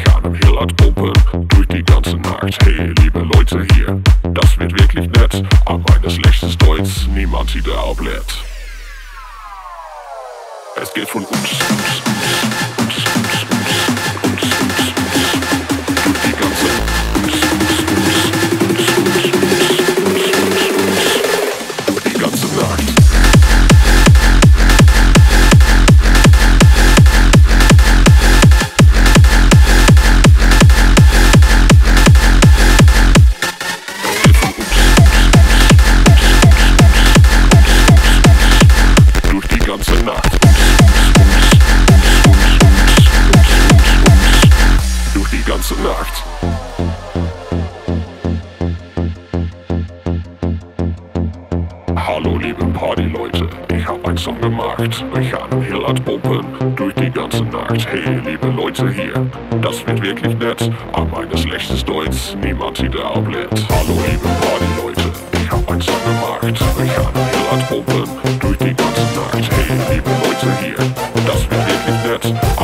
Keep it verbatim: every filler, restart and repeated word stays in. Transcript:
an nem Hillard pumpen durch die ganze Nacht. Hey, liebe Leute hier, das wird wirklich nett, aber meine schlechtes Deutsch, niemand sieht der Outlet. Es geht von uns, uns, uns, uns, uns, uns, uns, uns, uns, durch die ganze uns, uns, uns, uns, uns, uns, uns, uns, die ganze Nacht. Nacht. Hallo liebe Partyleute, ich hab einen Song gemacht. Ich kann am Hillard pumpen durch die ganze Nacht. Hey liebe Leute hier, das wird wirklich nett, aber meine schlechtes Deutsch, niemand sieht der Outlet. Hallo liebe Partyleute, ich hab einen Song gemacht. Ich kann am Hillard pumpen durch die ganze Nacht. Hey liebe Leute hier, das wird wirklich nett,